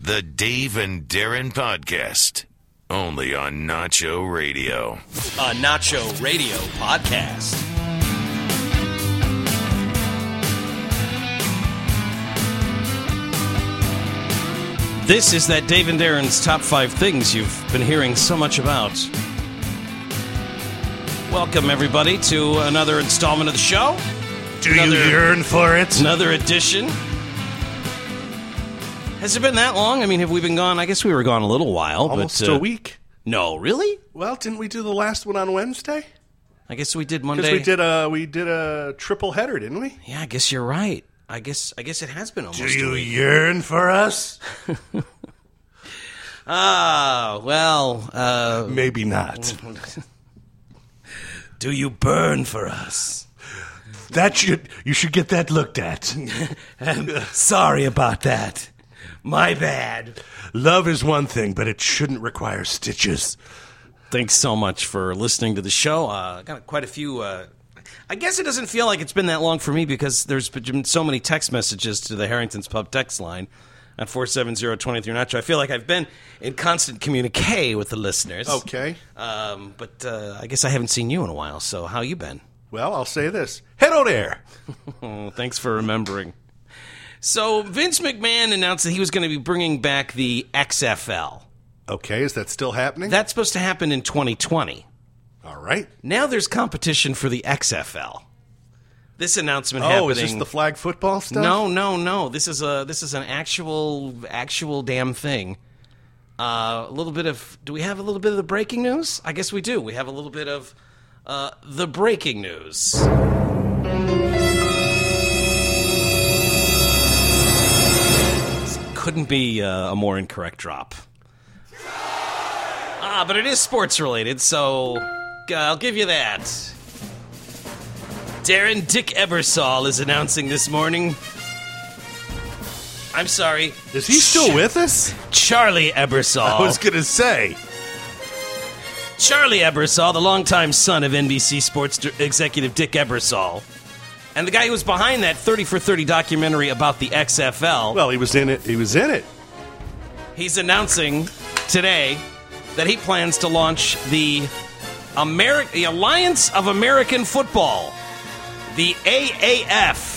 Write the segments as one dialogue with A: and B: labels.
A: The Dave and Darren Podcast. Only on Nacho Radio.
B: A Nacho Radio podcast. This is that Dave and Darren's top 5 things you've been hearing so much about. Welcome, everybody, to another installment of the show.
C: Do you yearn for it?
B: Another edition. Has it been that long? I mean, have we been gone? I guess we were gone a little while.
C: Almost
B: but,
C: a week.
B: No, really?
C: Well, didn't we do the last one on Wednesday?
B: I guess we did Monday.
C: Because we did a triple header, didn't we?
B: Yeah, I guess you're right. I guess it has been almost a week.
C: Do you yearn for us? Maybe not.
B: Do you burn for us?
C: You should get that looked at.
B: Sorry about that. My bad.
C: Love is one thing, but it shouldn't require stitches.
B: Thanks so much for listening to the show. I got quite a few. I guess it doesn't feel like it's been that long for me because there's been so many text messages to the Harrington's Pub text line at 470-23-NACHO. I feel like I've been in constant communique with the listeners.
C: Okay.
B: But I guess I haven't seen you in a while, so how you been?
C: Well, I'll say this. Hello there.
B: Oh, thanks for remembering. So Vince McMahon announced that he was going to be bringing back the XFL.
C: Okay, is that still happening?
B: That's supposed to happen in 2020.
C: All right.
B: Now there's competition for the XFL. This announcement happening.
C: Oh, is this the flag football stuff?
B: No. This is an actual damn thing. A little bit of. Do we have a little bit of the breaking news? I guess we do. We have a little bit of the breaking news. This couldn't be a more incorrect drop. But it is sports related, so I'll give you that. Darren Dick Ebersol is announcing this morning. I'm sorry.
C: Is he still with us?
B: Charlie Ebersol.
C: I was going to say.
B: Charlie Ebersol, the longtime son of NBC Sports executive Dick Ebersol, and the guy who was behind that 30 for 30 documentary about the XFL.
C: Well, he was in it.
B: He's announcing today that he plans to launch the Alliance of American Football, the AAF.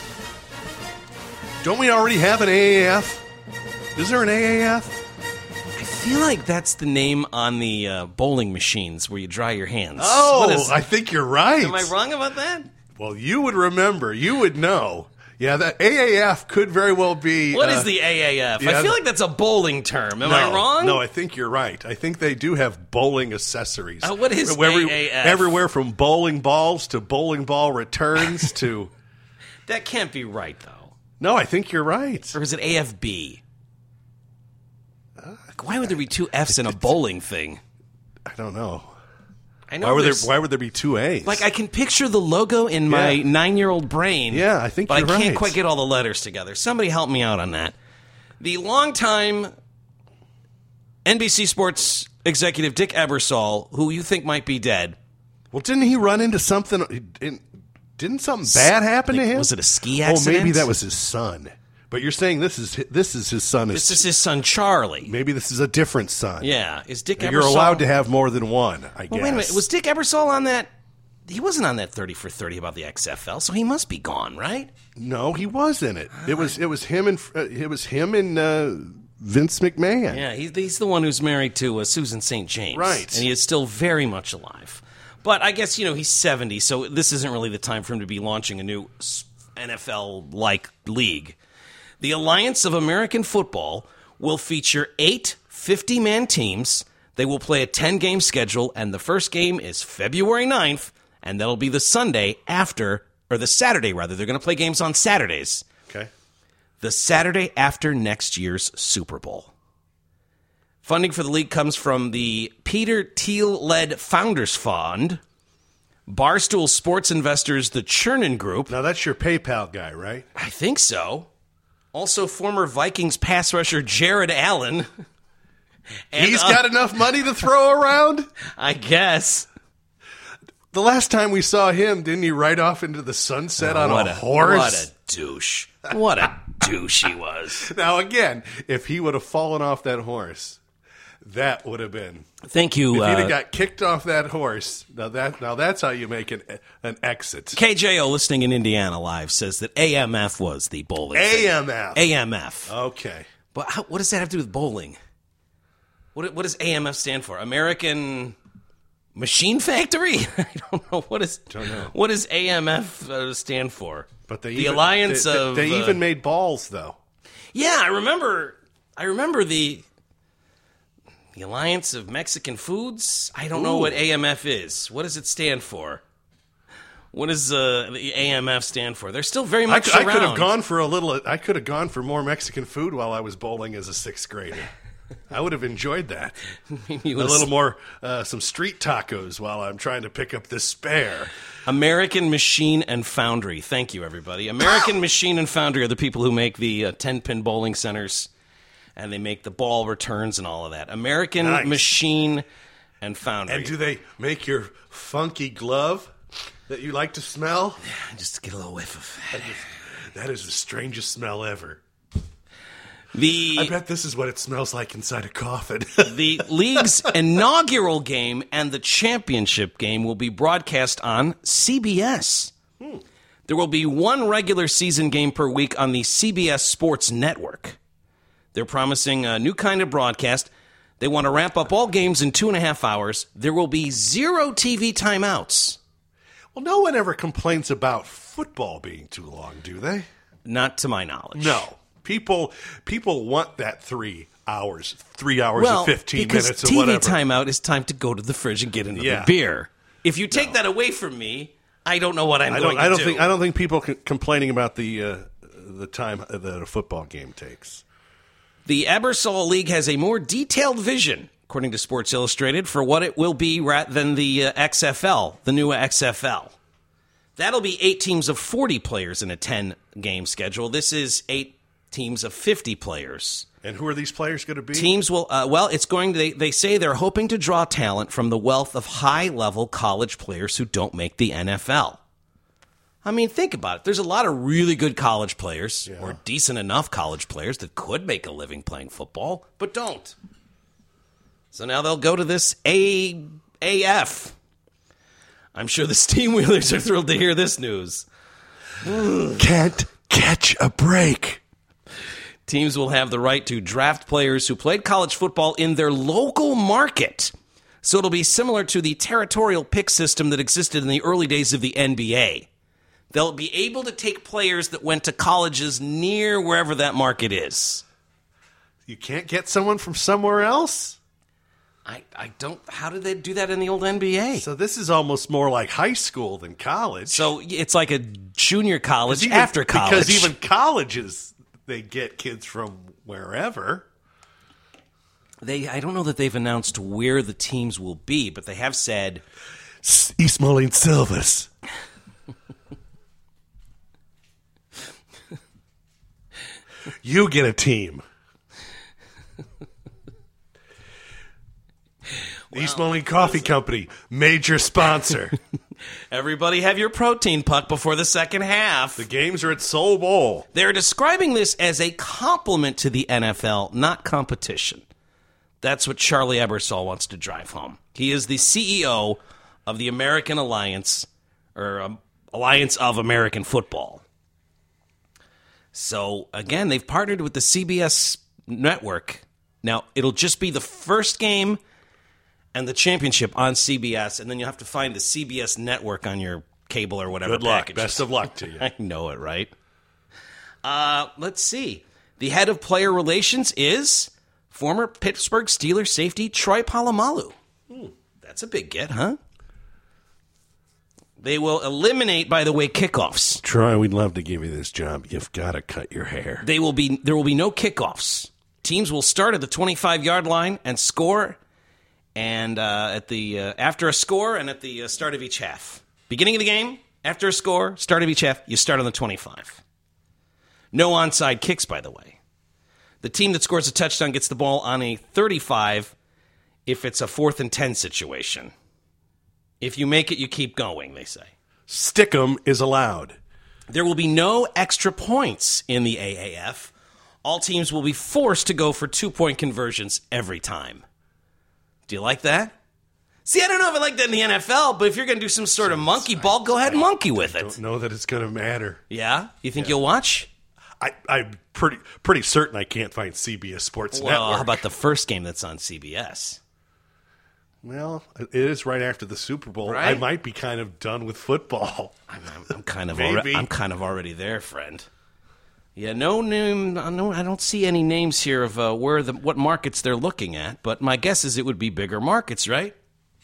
C: Don't we already have an AAF? Is there an AAF?
B: I feel like that's the name on the bowling machines where you dry your hands.
C: Oh, I think you're right.
B: Am I wrong about that?
C: Well, you would remember. You would know. Yeah, that AAF could very well be...
B: What is the AAF?
C: Yeah,
B: I feel like that's a bowling term. Am I wrong?
C: No, I think you're right. I think they do have bowling accessories.
B: What is AAF?
C: Everywhere from bowling balls to bowling ball returns to...
B: That can't be right, though.
C: No, I think you're right.
B: Or is it AFB? Why would there be two Fs in a bowling thing?
C: I don't know.
B: I know
C: why would there be two A's?
B: Like, I can picture the logo in my 9-year-old brain.
C: Yeah, I think you're right.
B: But I can't quite get all the letters together. Somebody help me out on that. The longtime NBC Sports executive Dick Ebersol, who you think might be dead.
C: Well, didn't he run into something? Didn't something bad happen to him?
B: Was it a ski accident?
C: Oh, maybe that was his son. But you're saying this is his son.
B: This is his son, Charlie.
C: Maybe this is a different son.
B: Yeah. Is Dick Ebersol...
C: You're allowed to have more than one, I guess.
B: Wait a minute. Was Dick Ebersol on that... He wasn't on that 30 for 30 about the XFL, so he must be gone, right?
C: No, he was in it. It was him and Vince McMahon.
B: Yeah, he's the one who's married to Susan St. James.
C: Right.
B: And he is still very much alive. But I guess, he's 70, so this isn't really the time for him to be launching a new NFL-like league. The Alliance of American Football will feature 8 50-man teams. They will play a 10-game schedule, and the first game is February 9th, and that'll be the Sunday after, or the Saturday, rather. They're going to play games on Saturdays.
C: Okay.
B: The Saturday after next year's Super Bowl. Funding for the league comes from the Peter Thiel-led Founders Fund, Barstool Sports Investors, the Chernin Group.
C: Now, that's your PayPal guy, right?
B: I think so. Also, former Vikings pass rusher Jared Allen.
C: And, he's got enough money to throw around?
B: I guess.
C: The last time we saw him, didn't he ride off into the sunset on a horse?
B: What a douche. What a douche he was.
C: Now, again, if he would have fallen off that horse, that would have been.
B: Thank you.
C: If he'd have got kicked off that horse, now that's how you make an exit.
B: KJO, listening in Indiana Live, says that AMF was the bowling.
C: AMF.
B: AMF.
C: Okay.
B: But what does that have to do with bowling? What does AMF stand for? American Machine Factory? I don't know. What does AMF stand for?
C: But
B: the Alliance of...
C: They even made balls, though.
B: Yeah, I remember the Alliance of Mexican Foods. I don't know what AMF is. What does it stand for? What does the AMF stand for? They're still very much around.
C: I could have gone for more Mexican food while I was bowling as a 6th grader. I would have enjoyed that. A little more, some street tacos while I'm trying to pick up this spare.
B: American Machine and Foundry. Thank you, everybody. American Machine and Foundry are the people who make the 10-pin bowling centers, and they make the ball returns and all of that. American Machine and Foundry.
C: And do they make your funky glove that you like to smell?
B: Just get a little whiff of that.
C: That is the strangest smell ever.
B: I
C: bet this is what it smells like inside a coffin.
B: The league's inaugural game and the championship game will be broadcast on CBS. There will be one regular season game per week on the CBS Sports Network. They're promising a new kind of broadcast. They want to wrap up all games in 2.5 hours. There will be 0 TV timeouts.
C: Well, no one ever complains about football being too long, do they?
B: Not to my knowledge.
C: No. People want that 3 hours, 3 hours and 15 minutes or whatever.
B: Because TV timeout is time to go to the fridge and get another beer. If you take that away from me, I don't know what I'm going to do.
C: I don't think people complaining about the time that a football game takes.
B: The Ebersol League has a more detailed vision, according to Sports Illustrated, for what it will be rather than the XFL, the new XFL. That'll be 8 teams of 40 players in a 10-game schedule. This is 8 teams of 50 players.
C: And who are these players going to be?
B: Teams will, it's going to, they say they're hoping to draw talent from the wealth of high-level college players who don't make the NFL. I mean, think about it. There's a lot of really good college players, or decent enough college players that could make a living playing football, but don't. So now they'll go to this AAF. I'm sure the Steam Wheelers are thrilled to hear this news.
C: Can't catch a break.
B: Teams will have the right to draft players who played college football in their local market. So it'll be similar to the territorial pick system that existed in the early days of the NBA. They'll be able to take players that went to colleges near wherever that market is.
C: You can't get someone from somewhere else?
B: I don't... How did they do that in the old NBA?
C: So this is almost more like high school than college.
B: So it's like a junior college after college.
C: Because even colleges, they get kids from wherever.
B: I don't know that they've announced where the teams will be, but they have said...
C: East Moline Silvers. You get a team. East Moline Coffee Company, major sponsor.
B: Everybody have your protein puck before the second half.
C: The games are at Soul Bowl.
B: They're describing this as a compliment to the NFL, not competition. That's what Charlie Ebersol wants to drive home. He is the CEO of the American Alliance, or Alliance of American Football. So, again, they've partnered with the CBS network. Now, it'll just be the first game and the championship on CBS, and then you'll have to find the CBS network on your cable or whatever.
C: Good luck.
B: Packages.
C: Best of luck to you.
B: I know it, right? Let's see. The head of player relations is former Pittsburgh Steelers safety Troy Polamalu. That's a big get, huh? They will eliminate, by the way, kickoffs.
C: Troy, we'd love to give you this job. You've got to cut your hair.
B: There will be no kickoffs. Teams will start at the 25-yard line and score, and after a score and at the start of each half. Beginning of the game, after a score, start of each half, you start on the 25. No onside kicks, by the way. The team that scores a touchdown gets the ball on a 35 if it's a 4th and 10 situation. If you make it, you keep going, they say.
C: Stick'em is allowed.
B: There will be no extra points in the AAF. All teams will be forced to go for 2-point conversions every time. Do you like that? See, I don't know if I like that in the NFL, but if you're going to do some sort of monkey ball, go ahead and monkey with it.
C: I don't know that it's going to matter.
B: Yeah? You think you'll watch?
C: I'm pretty certain I can't find CBS Sports Network.
B: Well, how about the first game that's on CBS?
C: Well, it is right after the Super Bowl.
B: Right?
C: I might be kind of done with football.
B: I'm kind of
C: Maybe.
B: I'm kind of already there, friend. Yeah, no name. No, I don't see any names here of what markets they're looking at. But my guess is it would be bigger markets, right?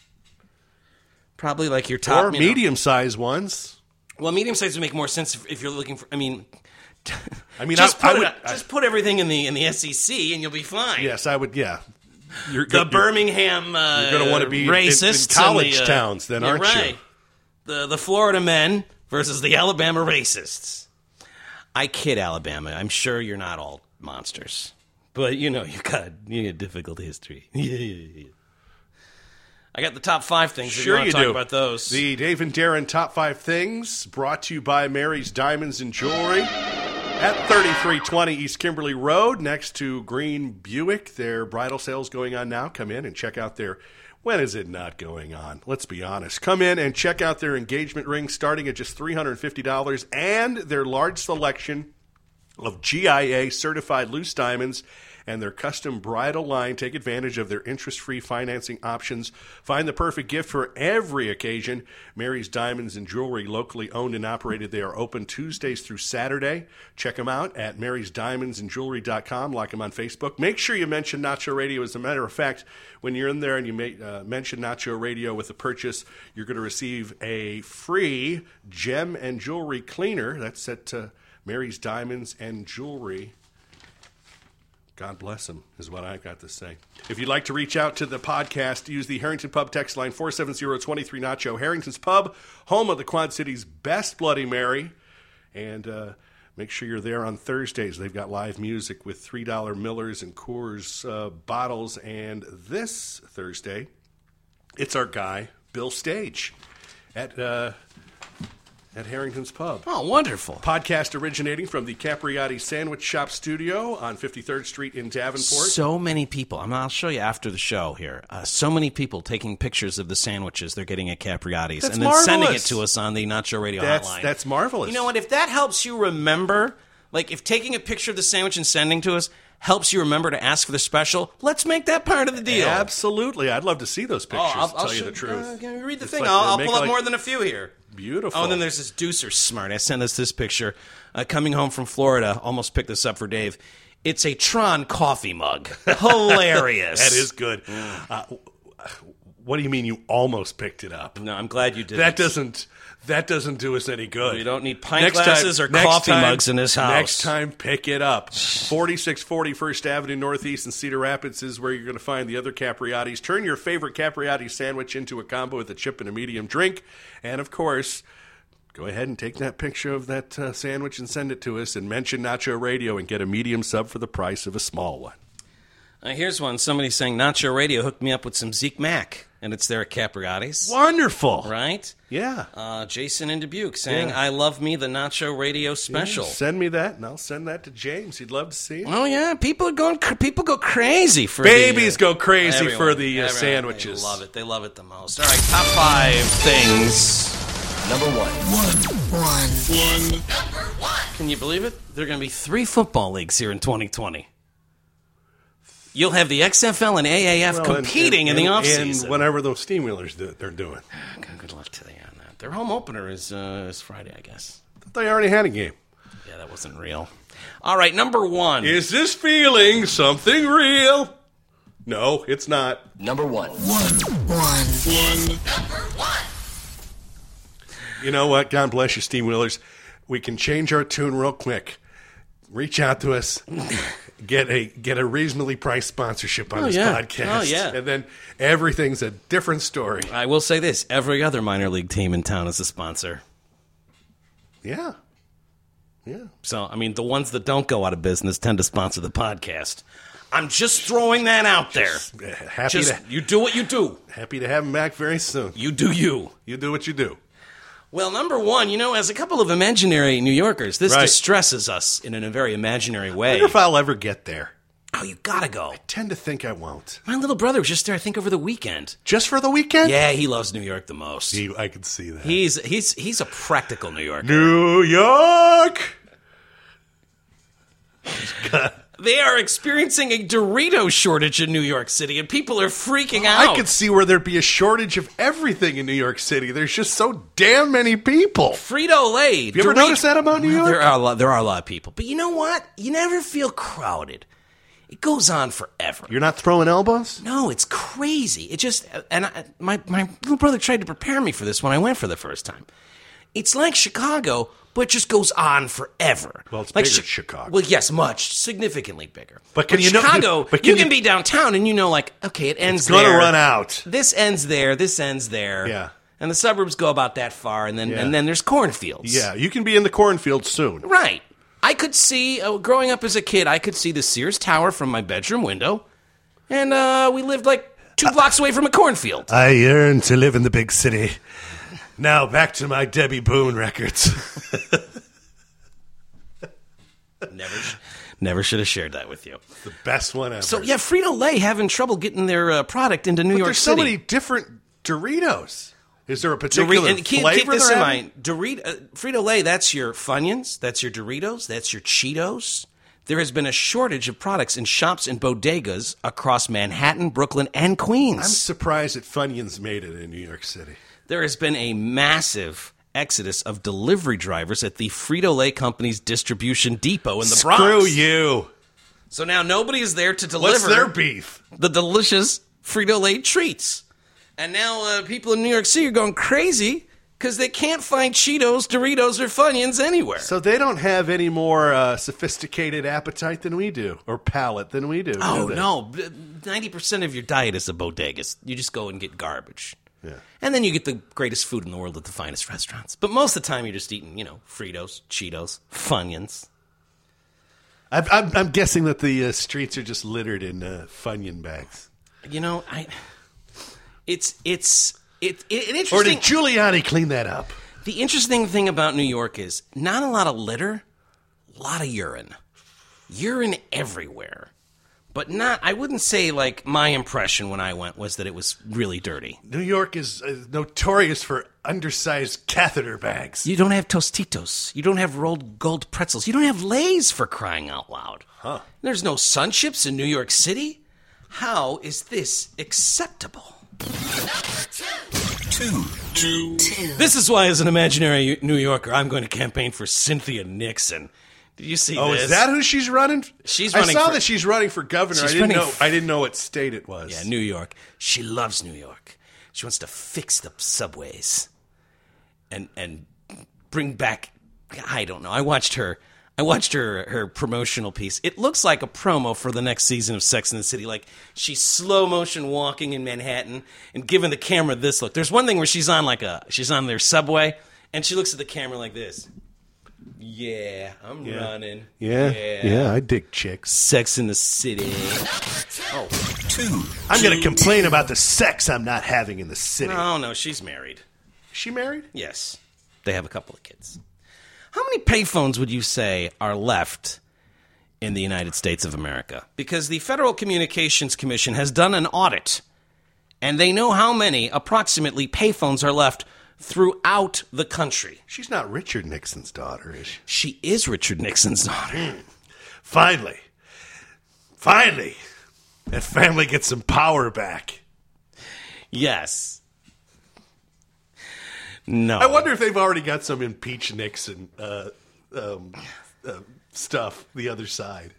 B: Probably like your top
C: Or medium-sized ones.
B: Well, medium-sized would make more sense if you're looking for. I mean,
C: just
B: put everything in the SEC and you'll be fine.
C: Yes, I would. Yeah,
B: Birmingham
C: you're going to want to be
B: racists
C: in college towns, then, aren't
B: right.
C: you?
B: The Florida men versus the Alabama racists. I kid, Alabama. I'm sure you're not all monsters, but you got a difficult history. Yeah. I got the top 5 things.
C: Sure,
B: you talk about those.
C: The Dave and Darren top 5 things brought to you by Mary's Diamonds and Jewelry at 3320 East Kimberly Road, next to Green Buick. Their bridal sale's going on now. Come in and check out their. When is it not going on? Let's be honest. Come in and check out their engagement rings starting at just $350 and their large selection of GIA certified loose diamonds and their custom bridal line. Take advantage of their interest-free financing options. Find the perfect gift for every occasion. Mary's Diamonds and Jewelry, locally owned and operated. They are open Tuesdays through Saturday. Check them out at marysdiamondsandjewelry.com. Like them on Facebook. Make sure you mention Nacho Radio. As a matter of fact, when you're in there and you mention Nacho Radio with a purchase, you're going to receive a free gem and jewelry cleaner. That's at Mary's Diamonds and Jewelry. God bless them, is what I've got to say. If you'd like to reach out to the podcast, use the Harrington Pub text line 470-23-NACHO. Harrington's Pub, home of the Quad City's best Bloody Mary. And make sure you're there on Thursdays. They've got live music with $3 Millers and Coors bottles. And this Thursday, it's our guy, Bill Stage, at Harrington's Pub.
B: Oh, wonderful.
C: Podcast originating from the Capriati Sandwich Shop studio on 53rd Street in Davenport.
B: So many people. I'll show you after the show here. So many people taking pictures of the sandwiches they're getting at Capriati's and then
C: marvelous.
B: Sending it to us on the Nacho Radio hotline.
C: That's marvelous.
B: You know what? If that helps you remember, like if taking a picture of the sandwich and sending to us helps you remember to ask for the special, let's make that part of the deal.
C: Absolutely. I'd love to see those pictures, to tell you the truth.
B: Can you read the thing? I'll pull up more than a few here.
C: Beautiful.
B: Oh, and then there's this Deucer Smart. I sent us this picture. Coming home from Florida, almost picked this up for Dave. It's a Tron coffee mug. Hilarious.
C: That is good. What do you mean you almost picked it up?
B: No, I'm glad you did.
C: That doesn't do us any good.
B: We don't need pint glasses or coffee mugs in this house.
C: Next time, pick it up. 4640 First Avenue Northeast in Cedar Rapids is where you're going to find the other Capriati's. Turn your favorite Capriati sandwich into a combo with a chip and a medium drink. And, of course, go ahead and take that picture of that sandwich and send it to us and mention Nacho Radio and get a medium sub for the price of a small one.
B: Here's one. Somebody saying Nacho Radio hooked me up with some Zeke Mack. And it's there at Capriati's.
C: Wonderful.
B: Right?
C: Yeah.
B: Jason in Dubuque saying, I love me the Nacho Radio special.
C: Yeah, send me that, and I'll send that to James. He'd love to see it.
B: Oh, yeah. People go crazy for
C: Babies go crazy for the sandwiches.
B: They love it the most. All right, top 5 things.
D: Number one.
B: Number one. Can you believe it? There are going to be 3 football leagues here in 2020. You'll have the XFL and AAF competing in the offseason.
C: And whatever those steamwheelers they're doing.
B: Good luck to them on that. Their home opener is Friday, I guess.
C: They already had a game.
B: Yeah, that wasn't real. All right, number 1.
C: Is this feeling something real? No, it's not.
D: Number one.
A: Number one.
C: You know what? God bless you, steamwheelers. We can change our tune real quick. Reach out to us. Get a reasonably priced sponsorship on this podcast.
B: Oh, yeah.
C: And then everything's a different story.
B: I will say this. Every other minor league team in town is a sponsor.
C: Yeah. Yeah.
B: So, I mean, the ones that don't go out of business tend to sponsor the podcast. I'm just throwing that out there. You do what you do.
C: Happy to have him back very soon.
B: You do you.
C: You do what you do.
B: Well, number one, as a couple of imaginary New Yorkers, this distresses us in a very imaginary way.
C: I wonder if I'll ever get there.
B: Oh, you gotta go.
C: I tend to think I won't.
B: My little brother was just there, I think, over the weekend.
C: Just for the weekend?
B: Yeah, he loves New York the most.
C: I can see that.
B: He's a practical New Yorker.
C: New York!
B: They are experiencing a Dorito shortage in New York City, and people are freaking out.
C: I could see where there'd be a shortage of everything in New York City. There's just so damn many people.
B: Frito-Lay.
C: Have you ever noticed that about New York?
B: There are a lot of people. But you know what? You never feel crowded. It goes on forever.
C: You're not throwing elbows?
B: No, it's crazy. It just... And my little brother tried to prepare me for this when I went for the first time. It's like Chicago, but it just goes on forever.
C: Well, it's
B: like
C: bigger Chicago.
B: Well, yes, much. Significantly bigger.
C: But can you
B: Chicago,
C: know...
B: you can be downtown and okay, it ends there.
C: It's going to run out.
B: This ends there. This ends there.
C: Yeah.
B: And the suburbs go about that far, and then there's cornfields.
C: Yeah, you can be in the cornfields soon.
B: Right. I could see, growing up as a kid, I could see the Sears Tower from my bedroom window, and we lived like 2 blocks away from a cornfield.
C: I yearn to live in the big city. Now, back to my Debbie Boone records.
B: Never should have shared that with you.
C: The best one ever.
B: So, yeah, Frito-Lay having trouble getting their product into New York
C: City.
B: There's
C: so many different Doritos. Is there a particular flavor?
B: Keep this in mind. Frito-Lay, that's your Funyuns, that's your Doritos, that's your Cheetos. There has been a shortage of products in shops and bodegas across Manhattan, Brooklyn, and Queens.
C: I'm surprised that Funyuns made it in New York City.
B: There has been a massive exodus of delivery drivers at the Frito-Lay company's distribution depot in the Bronx.
C: Screw you.
B: So now nobody is there to deliver.
C: What's their beef?
B: The delicious Frito-Lay treats. And now people in New York City are going crazy because they can't find Cheetos, Doritos, or Funyuns anywhere.
C: So they don't have any more sophisticated appetite than we do, or palate than we do.
B: Oh, no. 90% of your diet is a bodega. You just go and get garbage.
C: Yeah.
B: And then you get the greatest food in the world at the finest restaurants. But most of the time you're just eating, Fritos, Cheetos, Funyuns.
C: I'm guessing that the streets are just littered in Funyun bags.
B: It's interesting.
C: Or did Giuliani clean that up?
B: The interesting thing about New York is not a lot of litter, a lot of urine. Urine everywhere. But I wouldn't say, my impression when I went was that it was really dirty.
C: New York is notorious for undersized catheter bags.
B: You don't have Tostitos. You don't have rolled gold pretzels. You don't have Lay's, for crying out loud.
C: Huh.
B: There's no Sun Chips in New York City. How is this acceptable? Two. This is why, as an imaginary New Yorker, I'm going to campaign for Cynthia Nixon. Did you see this?
C: Oh, is that who she's running?
B: She's running.
C: I saw that she's running for governor. I didn't know what state it was.
B: Yeah, New York. She loves New York. She wants to fix the subways and bring back. I don't know. I watched her promotional piece. It looks like a promo for the next season of Sex and the City. Like, she's slow motion walking in Manhattan and giving the camera this look. There's one thing where she's on their subway and she looks at the camera like this. Yeah, I'm running.
C: Yeah, I dig chicks.
B: Sex in the City. Oh,
C: I'm going to complain about the sex I'm not having in the city.
B: No, she's married.
C: Is she married?
B: Yes. They have a couple of kids. How many payphones would you say are left in the United States of America? Because the Federal Communications Commission has done an audit, and they know how many approximately payphones are left throughout the country.
C: She's not Richard Nixon's daughter, is she?
B: She is Richard Nixon's daughter.
C: Finally, that family gets some power back.
B: Yes. No.
C: I wonder if they've already got some impeach Nixon stuff the other side.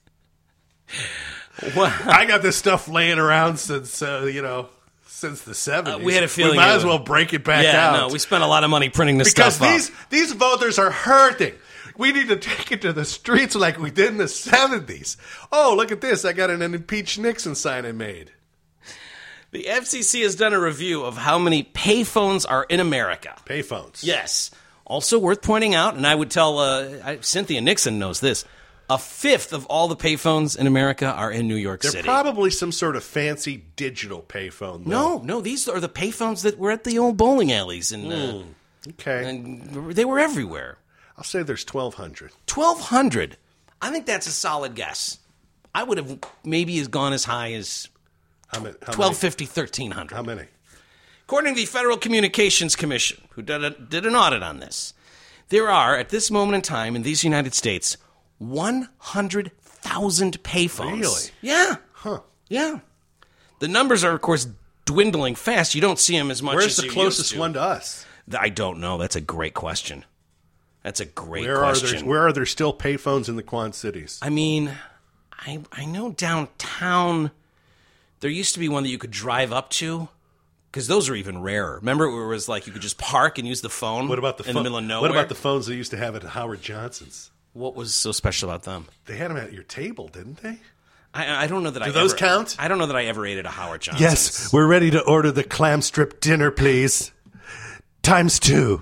B: What?
C: I got this stuff laying around since since the 70s.
B: We had a feeling
C: we might as well break it back out.
B: Yeah, no, we spent a lot of money printing this stuff up.
C: Because these voters are hurting. We need to take it to the streets like we did in the 70s. Oh, look at this. I got an impeach Nixon sign I made.
B: The FCC has done a review of how many payphones are in America.
C: Payphones.
B: Yes. Also worth pointing out, and I would tell Cynthia Nixon knows this, A fifth of all the payphones in America are in New York
C: They're
B: City.
C: probably some sort of fancy digital payphone, though.
B: No, these are the payphones that were at the old bowling alleys.
C: Okay.
B: And they were everywhere.
C: I'll say there's 1,200.
B: 1,200. I think that's a solid guess. I would have maybe gone as high as
C: How many?
B: 1,250, 1,300.
C: How many?
B: According to the Federal Communications Commission, who did an audit on this, there are, at this moment in time in these United States, 100,000 payphones.
C: Really?
B: Yeah.
C: Huh.
B: Yeah. The numbers are, of course, dwindling fast. You don't see them as much
C: Where's
B: as
C: the
B: you
C: closest
B: used to.
C: one to us?
B: I don't know. That's a great question. That's a great
C: Where
B: question.
C: where are there still payphones in the Quad Cities?
B: I mean, I know downtown there used to be one that you could drive up to, because those are even rarer. Remember, where it was like you could just park and use the phone
C: What about
B: in the middle of nowhere?
C: What about the phones they used to have at Howard Johnson's?
B: What was so special about them?
C: They had them at your table, didn't they?
B: I don't know that
C: Do those count?
B: I don't know that I ever ate at a Howard Johnson's.
C: Yes, we're ready to order the clam strip dinner, please. Times 2.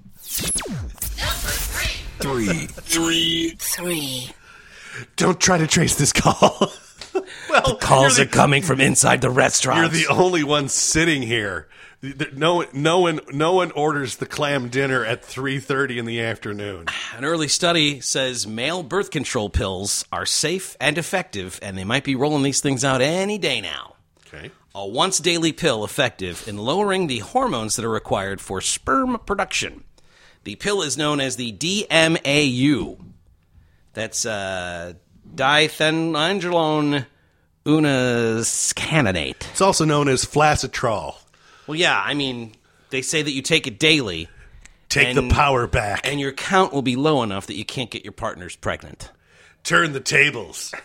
D: Three.
C: Don't try to trace this call. Well,
B: Calls are coming from inside the restaurant.
C: You're the only one sitting here. No one orders the clam dinner at 3:30 in the afternoon.
B: An early study says male birth control pills are safe and effective, and they might be rolling these things out any day now.
C: Okay.
B: A once-daily pill effective in lowering the hormones that are required for sperm production. The pill is known as the DMAU. That's diphenhydramine uniscanate.
C: It's also known as Flacitrol.
B: Well, yeah, I mean, they say that you take it daily.
C: Take the power back.
B: And your count will be low enough that you can't get your partners pregnant.
C: Turn the tables.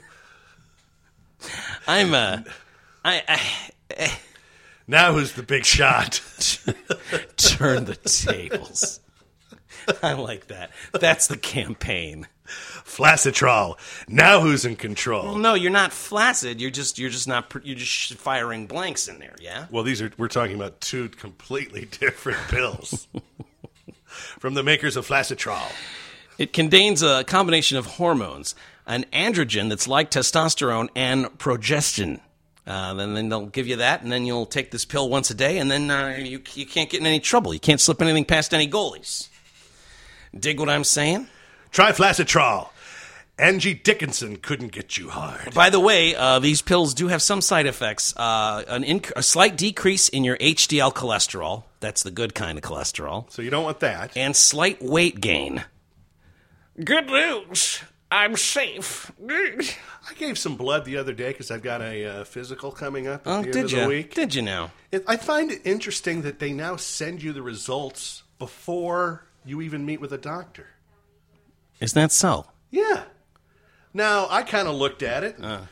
C: Now who's the big shot?
B: Turn the tables. I like that. That's the campaign.
C: Flacitrol. Now who's in control?
B: Well, no, you're not flaccid. You're just firing blanks in there. Yeah.
C: Well, we're talking about two completely different pills from the makers of Flacitrol.
B: It contains a combination of hormones, an androgen that's like testosterone, and progestin. Then they'll give you that, and then you'll take this pill once a day, and then you can't get in any trouble. You can't slip anything past any goalies. Dig what I'm saying?
C: Try Flacitrol. Angie Dickinson couldn't get you hard.
B: By the way, these pills do have some side effects. A slight decrease in your HDL cholesterol. That's the good kind of cholesterol.
C: So you don't want that.
B: And slight weight gain. Good news. I'm safe.
C: I gave some blood the other day because I've got a physical coming up at the end of
B: you?
C: the week.
B: Did you now?
C: I find it interesting that they now send you the results before you even meet with a doctor.
B: Is that so?
C: Yeah. Now, I kind of looked at it. And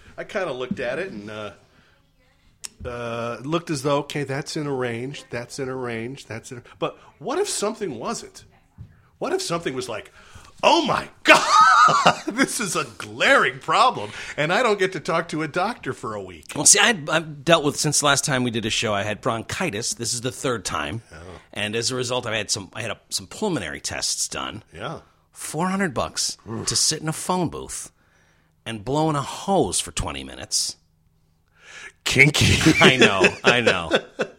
C: looked as though, okay, that's in a range, But what if something wasn't? What if something was like, oh my God, this is a glaring problem, and I don't get to talk to a doctor for a week?
B: Well, see, I've dealt with, since the last time we did a show, I had bronchitis. This is the third time. Oh. And as a result, I had some pulmonary tests done.
C: Yeah.
B: $400 to sit in a phone booth and blow in a hose for 20 minutes.
C: Kinky.
B: I know.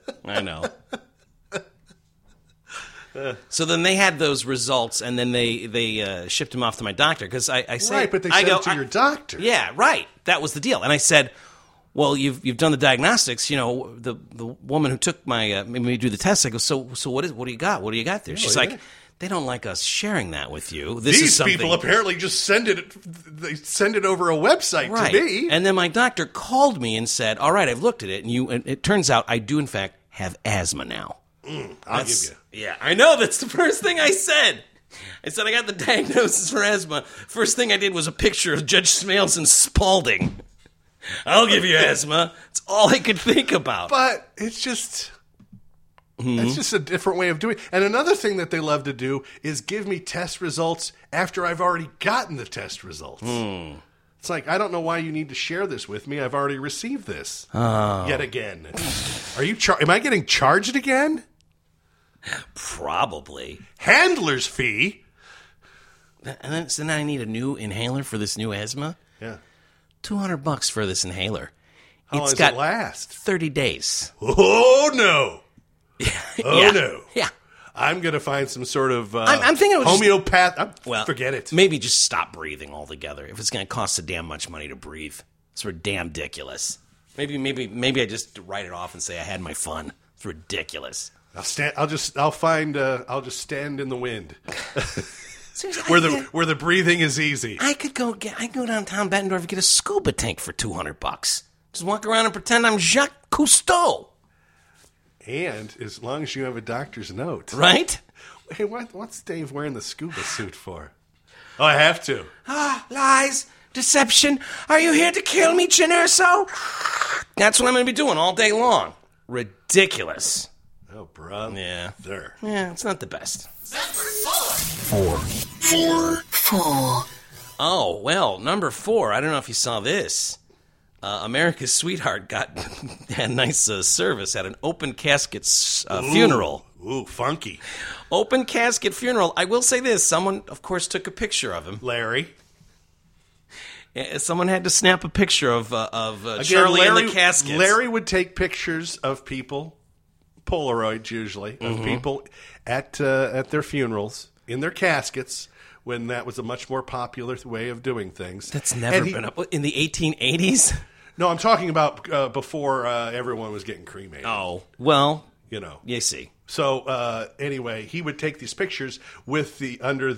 B: So then they had those results, and then they shipped them off to my doctor, because I said,
C: right, but they sent it to your doctor.
B: Yeah, right. That was the deal. And I said, well, you've done the diagnostics. You know, the woman who took made me do the test. I go, so what do you got? What do you got there? She's like, they don't like us sharing that with you.
C: These people apparently just send it over a website to me.
B: And then my doctor called me and said, all right, I've looked at it, and it turns out I do, in fact, have asthma now.
C: I'll give you.
B: Yeah, I know. That's the first thing I said. I said I got the diagnosis for asthma. First thing I did was a picture of Judge Smales and Spalding. I'll give you asthma. It's all I could think about.
C: But it's just... It's just a different way of doing it. And another thing that they love to do is give me test results after I've already gotten the test results. It's like, I don't know why you need to share this with me. I've already received this yet again. Am I getting charged again?
B: Probably.
C: Handler's fee?
B: so now I need a new inhaler for this new asthma.
C: Yeah.
B: $200 for this inhaler.
C: How long does it last?
B: 30 days.
C: Oh, no.
B: Oh,
C: no.
B: Yeah.
C: I'm going to find some sort of
B: I'm thinking it was
C: homeopath. Forget it.
B: Maybe just stop breathing altogether. If it's going to cost so damn much money to breathe, it's damn ridiculous. Maybe I just write it off and say I had my fun. It's ridiculous.
C: I'll just stand in the wind.
B: Seriously,
C: where the breathing is easy.
B: I could go downtown Bettendorf and get a scuba tank for $200. Just walk around and pretend I'm Jacques Cousteau.
C: And as long as you have a doctor's note.
B: Right?
C: Hey, what's Dave wearing the scuba suit for? Oh, I have to.
B: Lies, deception. Are you here to kill me, Generso? That's what I'm going to be doing all day long. Ridiculous.
C: Oh, brother.
B: Yeah.
C: There.
B: Yeah, it's not the best.
D: Four.
B: Oh, well, number 4. I don't know if you saw this. America's Sweetheart had nice service at an open casket funeral.
C: Ooh, funky.
B: Open casket funeral. I will say this. Someone, of course, took a picture of him.
C: Larry.
B: Someone had to snap a picture of Charlie in the caskets.
C: Larry would take pictures of people, Polaroids usually, of people at their funerals, in their caskets, when that was a much more popular way of doing things.
B: That's never been up in the 1880s?
C: No, I'm talking about before everyone was getting cremated.
B: Oh, well,
C: you know.
B: You see.
C: So anyway, he would take these pictures with the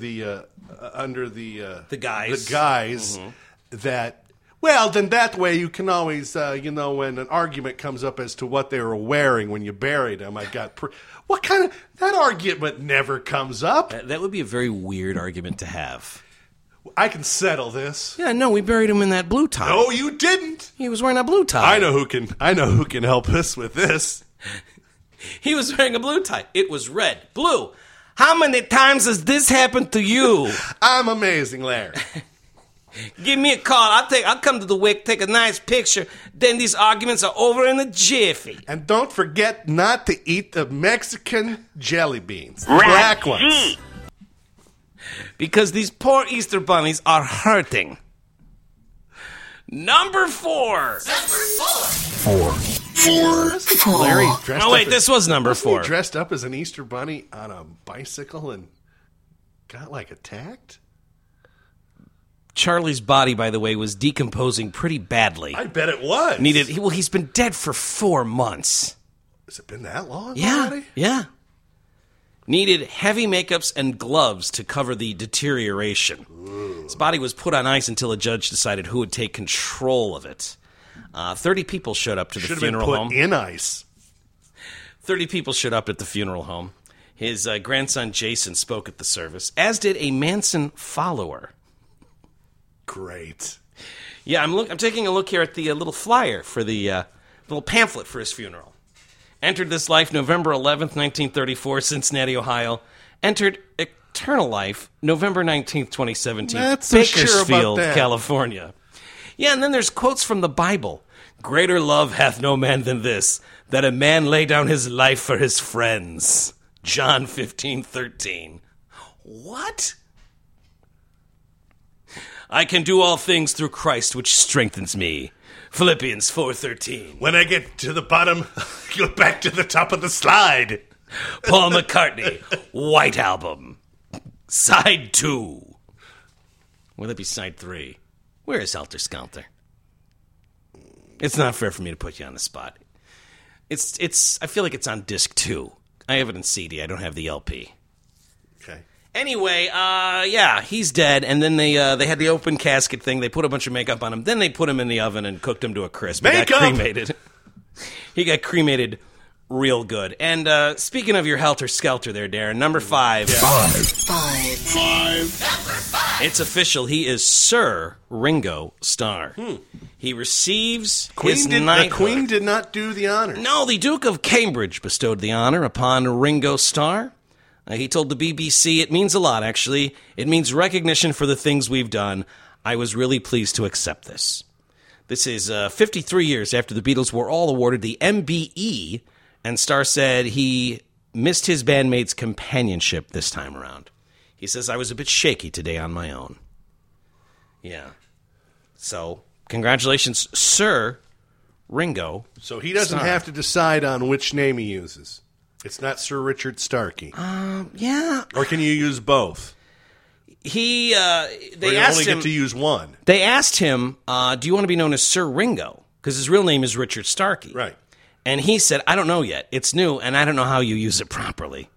C: guys that. Well, then that way you can always, when an argument comes up as to what they were wearing when you buried them, I got. What kind of that argument never comes up?
B: That would be a very weird argument to have.
C: I can settle this.
B: Yeah, no, we buried him in that blue tie.
C: No, you didn't.
B: He was wearing a blue tie.
C: I know who can help us with this.
B: He was wearing a blue tie. It was red. Blue. How many times has this happened to you?
C: I'm amazing, Larry.
B: Give me a call. I'll come to the wake, take a nice picture. Then these arguments are over in a jiffy.
C: And don't forget not to eat the Mexican jelly beans. Black ones.
B: Because these poor Easter bunnies are hurting. Number 4.
C: Larry dressed
B: this was number 4.
C: He dressed up as an Easter bunny on a bicycle and got attacked?
B: Charlie's body, by the way, was decomposing pretty badly.
C: I bet it was.
B: He's been dead for 4 months.
C: Has it been that long
B: already? Yeah. Needed heavy makeups and gloves to cover the deterioration. Ooh. His body was put on ice until a judge decided who would take control of it. 30 people showed up to the funeral home.
C: Should have been put in ice.
B: 30 people showed up at the funeral home. His grandson Jason spoke at the service, as did a Manson follower.
C: Great.
B: Yeah, I'm taking a look here at the little flyer for the little pamphlet for his funeral. Entered this life November 11th, 1934, Cincinnati, Ohio. Entered eternal life November 19th, 2017, Bakersfield, California. Yeah, and then there's quotes from the Bible. Greater love hath no man than this, that a man lay down his life for his friends. John 15:13. What? I can do all things through Christ, which strengthens me. Philippians 4:13.
C: When I get to the bottom, go back to the top of the slide.
B: Paul McCartney, White Album. Side 2. Will it be side 3? Where is Helter Skelter? It's not fair for me to put you on the spot. It's. I feel like it's on disc 2. I have it in CD. I don't have the LP.
C: Okay.
B: Anyway, yeah, he's dead, and then they had the open casket thing. They put a bunch of makeup on him. Then they put him in the oven and cooked him to a crisp. He got cremated. He got cremated real good. And speaking of your Helter Skelter there, Darren, number 5.
D: Yeah.
B: Five. It's official. He is Sir Ringo Starr. He receives his knighthood.
C: The Queen did not do the honor.
B: No, the Duke of Cambridge bestowed the honor upon Ringo Starr. He told the BBC, it means a lot, actually. It means recognition for the things we've done. I was really pleased to accept this. This is 53 years after the Beatles were all awarded the MBE, and Starr said he missed his bandmates' companionship this time around. He says, I was a bit shaky today on my own. Yeah. So, congratulations, Sir Ringo.
C: So he doesn't have to decide on which name he uses. It's not Sir Richard Starkey.
B: Yeah.
C: Or can you use both?
B: They
C: only get to use one.
B: They asked him, do you want to be known as Sir Ringo? Because his real name is Richard Starkey.
C: Right.
B: And he said, I don't know yet. It's new, and I don't know how you use it properly.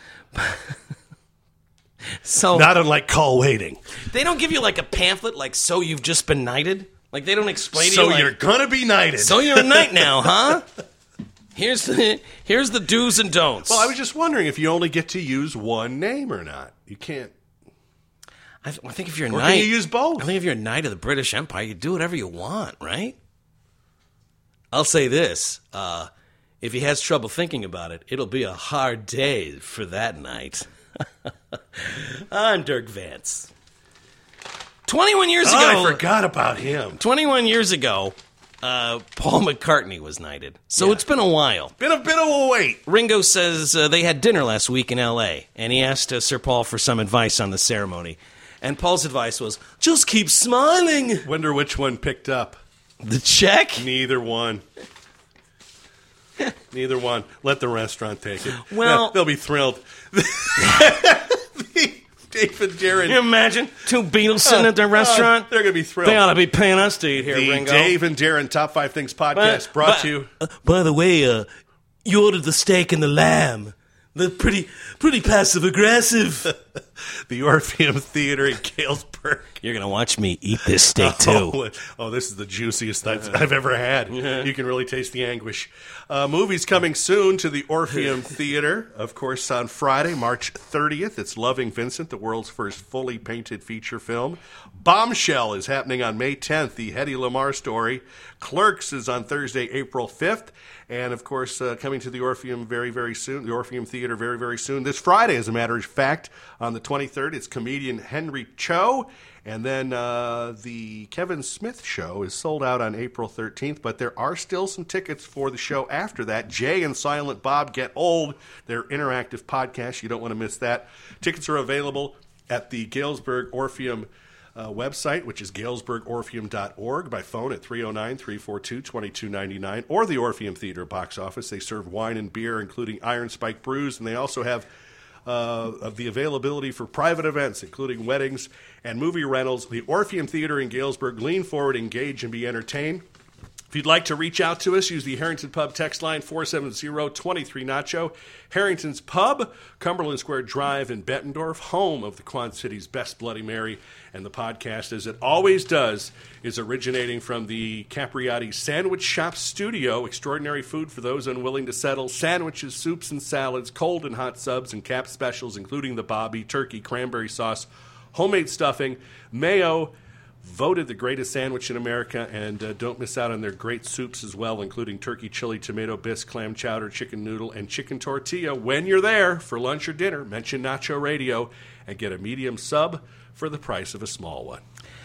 B: So
C: not unlike call waiting.
B: They don't give you like a pamphlet like, so you've just been knighted? Like they don't explain to
C: so
B: you like,
C: you're going to be knighted.
B: So you're a knight now, huh? Here's the do's and don'ts.
C: Well, I was just wondering if you only get to use one name or not. You can't.
B: I think if you're a
C: or
B: knight,
C: can you use both?
B: I think if you're a knight of the British Empire, you do whatever you want, right? I'll say this: if he has trouble thinking about it, it'll be a hard day for that knight. I'm Dirk Vance. 21 years ago,
C: I forgot about him.
B: 21 years ago, Paul McCartney was knighted. So It's been a while.
C: Been a bit of a wait.
B: Ringo says they had dinner last week in L.A., and he asked Sir Paul for some advice on the ceremony. And Paul's advice was, just keep smiling.
C: Wonder which one picked up.
B: The check?
C: Neither one. Neither one. Let the restaurant take it.
B: Well,
C: they'll be thrilled. Dave and Darren.
B: Can you imagine? Two Beatles sitting at their restaurant?
C: They're going to be thrilled.
B: They ought to be paying us to eat here,
C: the
B: Ringo.
C: Dave and Darren Top 5 Things podcast brought to you.
B: By the way, you ordered the steak and the lamb. They're pretty passive-aggressive.
C: The Orpheum Theater in Galesburg.
B: You're going to watch me eat this steak, too.
C: Oh, this is the juiciest I've ever had. You can really taste the anguish. Movies coming soon to the Orpheum Theater. Of course, on Friday, March 30th, it's Loving Vincent, the world's first fully painted feature film. Bombshell is happening on May 10th, the Hedy Lamarr story. Clerks is on Thursday, April 5th. And, of course, coming to the Orpheum very, very soon, the Orpheum Theater very, very soon. This Friday, as a matter of fact, on the 23rd, it's comedian Henry Cho. And then the Kevin Smith show is sold out on April 13th, but there are still some tickets for the show after that. Jay and Silent Bob Get Old, their interactive podcast. You don't want to miss that. Tickets are available at the Galesburg Orpheum website, which is galesburgorpheum.org, by phone at 309-342-2299, or the Orpheum Theater box office. They serve wine and beer, including Iron Spike brews, and they also have of the availability for private events, including weddings and movie rentals. The Orpheum Theater in Galesburg. Lean forward, engage, and be entertained. If you'd like to reach out to us, use the Harrington Pub text line 470-23-NACHO. Harrington's Pub, Cumberland Square Drive in Bettendorf, home of the Quad City's best Bloody Mary. And the podcast, as it always does, is originating from the Capriati Sandwich Shop Studio. Extraordinary food for those unwilling to settle. Sandwiches, soups and salads, cold and hot subs, and cap specials, including the Bobby, turkey, cranberry sauce, homemade stuffing, mayo. Voted the greatest sandwich in America, and don't miss out on their great soups as well, including turkey, chili, tomato bisque, clam chowder, chicken noodle, and chicken tortilla. When you're there for lunch or dinner, mention Nacho Radio and get a medium sub for the price of a small one.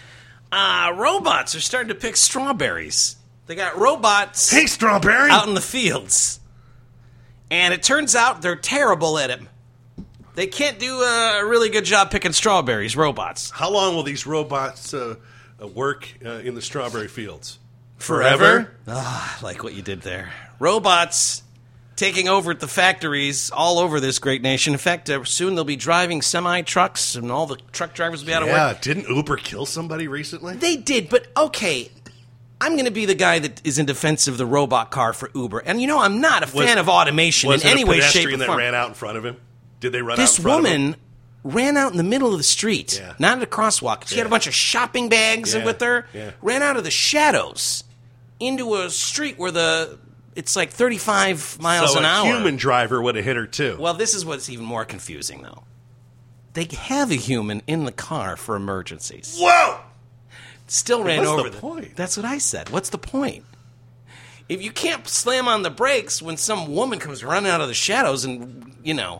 B: Robots are starting to pick strawberries. They got robots
C: hey, strawberry!
B: out in the fields. And it turns out they're terrible at it. They can't do a really good job picking strawberries, robots.
C: How long will these robots work in the strawberry fields?
B: Forever? I like what you did there. Robots taking over at the factories all over this great nation. In fact, soon they'll be driving semi-trucks, and all the truck drivers will be out of work.
C: Yeah, didn't Uber kill somebody recently?
B: They did, but okay, I'm going to be the guy that is in defense of the robot car for Uber. And you know, I'm not a fan of automation in any way, shape, or form.
C: Was it a pedestrian that ran out in front of him? Did they run out in front of him?
B: This woman ran out in the middle of the street, not at a crosswalk. She had a bunch of shopping bags with her, ran out of the shadows into a street where it's like 35 miles an hour.
C: So a human driver would have hit her too.
B: Well, this is what's even more confusing, though. They have a human in the car for emergencies.
C: Whoa!
B: Still ran over
C: What's the point?
B: That's what I said. What's the point? If you can't slam on the brakes when some woman comes running out of the shadows and, you know...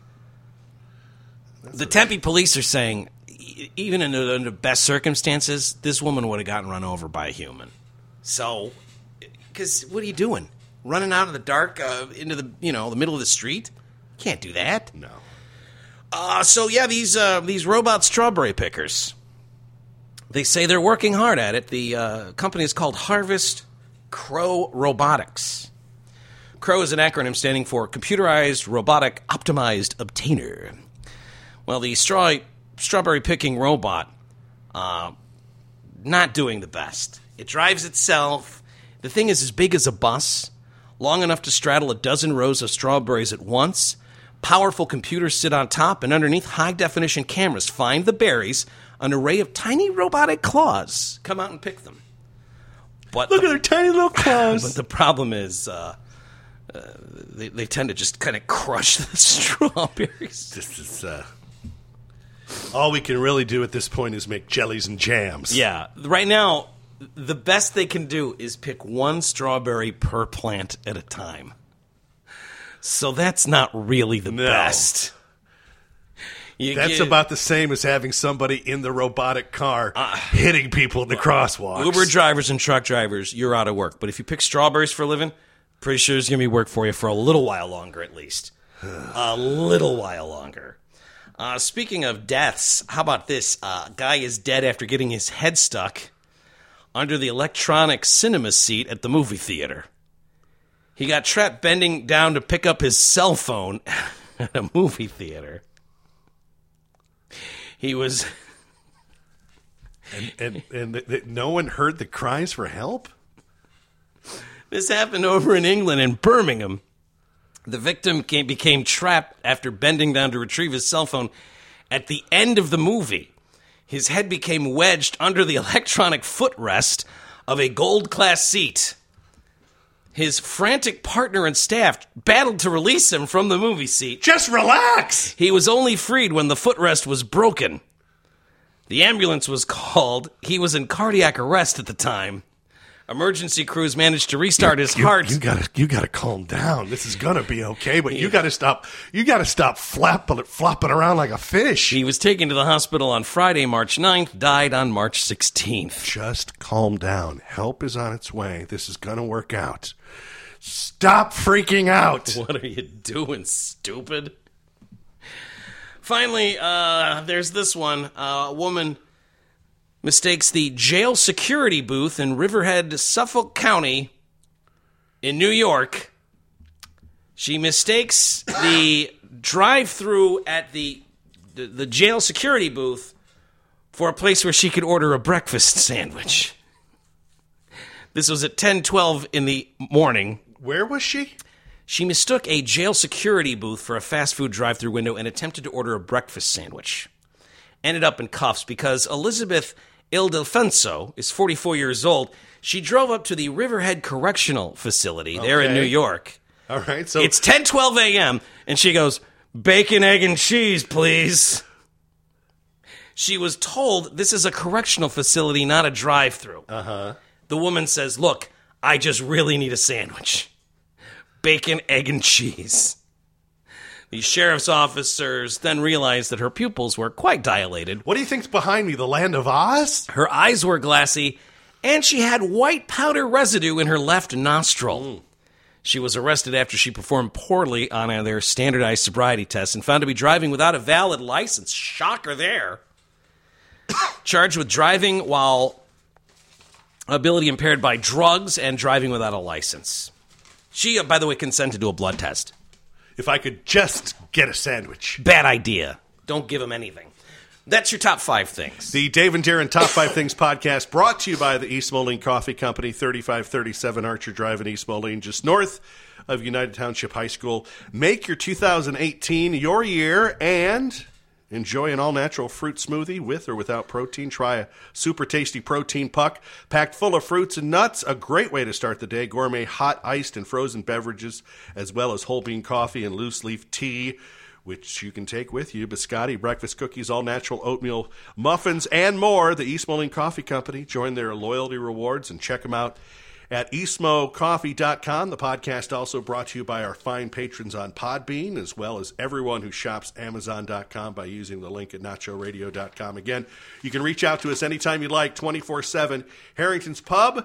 B: The Tempe police are saying, even in the best circumstances, this woman would have gotten run over by a human. So, because what are you doing? Running out of the dark into the the middle of the street? Can't do that.
C: No.
B: These robot strawberry pickers. They say they're working hard at it. The company is called Harvest Crow Robotics. CROW is an acronym standing for Computerized Robotic Optimized Obtainer. Well, the strawberry picking robot, not doing the best. It drives itself. The thing is as big as a bus, long enough to straddle a dozen rows of strawberries at once. Powerful computers sit on top, and underneath, high-definition cameras find the berries. An array of tiny robotic claws come out and pick them. But
C: Look at their tiny little claws.
B: But the problem is they tend to just kind of crush the strawberries.
C: This is all we can really do at this point is make jellies and jams.
B: Yeah. Right now, the best they can do is pick one strawberry per plant at a time. So that's not really the best.
C: That's about the same as having somebody in the robotic car hitting people in the crosswalks.
B: Uber drivers and truck drivers, you're out of work. But if you pick strawberries for a living, pretty sure there's going to be work for you for a little while longer at least. A little while longer. Speaking of deaths, how about this? A guy is dead after getting his head stuck under the electronic cinema seat at the movie theater. He got trapped bending down to pick up his cell phone at a movie theater. He was...
C: And no one heard the cries for help?
B: This happened over in England, in Birmingham. The victim became trapped after bending down to retrieve his cell phone at the end of the movie. His head became wedged under the electronic footrest of a gold-class seat. His frantic partner and staff battled to release him from the movie seat.
C: Just relax!
B: He was only freed when the footrest was broken. The ambulance was called. He was in cardiac arrest at the time. Emergency crews managed to restart his heart.
C: You gotta calm down. This is gonna be okay, but you gotta stop flopping around like a fish.
B: He was taken to the hospital on Friday, March 9th, died on March 16th.
C: Just calm down. Help is on its way. This is gonna work out. Stop freaking out.
B: What are you doing, stupid? Finally, there's this one. A woman mistakes the jail security booth in Riverhead, Suffolk County in New York. She mistakes the drive-through at the jail security booth for a place where she could order a breakfast sandwich. This was at 10:12 in the morning.
C: Where was she?
B: She mistook a jail security booth for a fast food drive-through window and attempted to order a breakfast sandwich. Ended up in cuffs because Elizabeth Ildefonso is 44 years old. She drove up to the Riverhead Correctional Facility there in New York.
C: All right, so
B: it's 10:12 a.m., and she goes, "Bacon, egg, and cheese, please." She was told this is a correctional facility, not a drive-through.
C: Uh-huh.
B: The woman says, "Look, I just really need a sandwich. Bacon, egg, and cheese." The sheriff's officers then realized that her pupils were quite dilated.
C: What do you think's behind me, the Land of Oz?
B: Her eyes were glassy, and she had white powder residue in her left nostril. She was arrested after she performed poorly on their standardized sobriety test and found to be driving without a valid license. Shocker there. Charged with driving while ability impaired by drugs and driving without a license. She, by the way, consented to a blood test.
C: If I could just get a sandwich.
B: Bad idea. Don't give them anything. That's your top 5 things.
C: The Dave and Darren Top 5 Things podcast brought to you by the East Moline Coffee Company, 3537 Archer Drive in East Moline, just north of United Township High School. Make your 2018 your year and enjoy an all-natural fruit smoothie with or without protein. Try a super tasty protein puck packed full of fruits and nuts. A great way to start the day. Gourmet hot, iced, and frozen beverages, as well as whole bean coffee and loose leaf tea, which you can take with you. Biscotti, breakfast cookies, all-natural oatmeal muffins, and more. The East Moline Coffee Company. Join their loyalty rewards and check them out at eastmocoffee.com. The podcast also brought to you by our fine patrons on Podbean, as well as everyone who shops Amazon.com by using the link at nachoradio.com. Again, you can reach out to us anytime you like, 24/7. Harrington's Pub,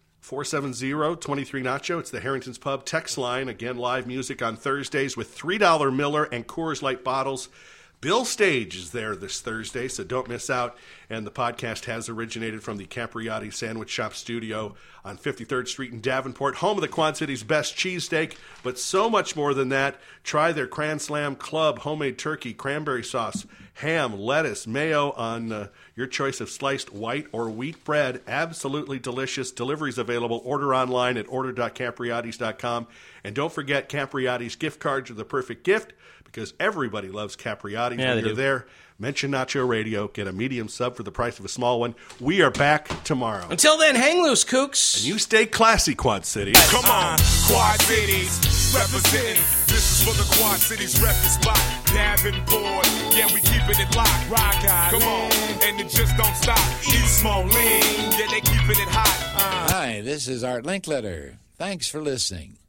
C: 470-23-NACHO. It's the Harrington's Pub text line. Again, live music on Thursdays with $3 Miller and Coors Light bottles. Bill Stage is there this Thursday, so don't miss out. And the podcast has originated from the Capriati Sandwich Shop studio on 53rd Street in Davenport, home of the Quad City's best cheesesteak. But so much more than that. Try their Cran Slam Club homemade turkey, cranberry sauce, ham, lettuce, mayo on your choice of sliced white or wheat bread. Absolutely delicious. Deliveries available. Order online at order.capriatis.com. And don't forget, Capriati's gift cards are the perfect gift because everybody loves Capriati's.
B: Yeah,
C: when you're there, mention Nacho Radio. Get a medium sub for the price of a small one. We are back tomorrow.
B: Until then, hang loose, kooks.
C: And you stay classy, Quad City.
E: Come on, Quad Cities, representing. This is for the Quad Cities record spot. Davenport, yeah, we keeping it locked. Rock out, come on, and it just don't stop. East Moline, yeah, they keeping it hot.
F: Hi, this is Art Linkletter. Thanks for listening.